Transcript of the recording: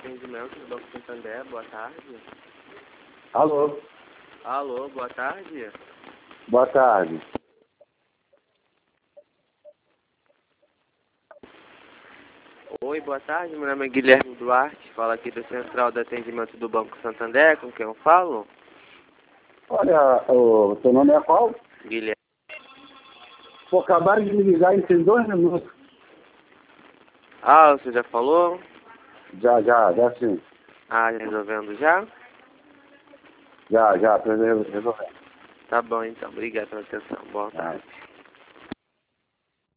Atendimento do Banco Santander, boa tarde. Alô? Alô, boa tarde. Boa tarde. Oi, boa tarde, meu nome é Guilherme Duarte, falo aqui do Central de Atendimento do Banco Santander, com quem eu falo? Olha, o teu nome é qual? Guilherme. Pô, acabaram de me ligar em 2 minutos. Ah, você já falou? Já sim. Ah, resolvendo já? Já, resolvendo. Tá bom então, obrigado pela atenção, boa tarde.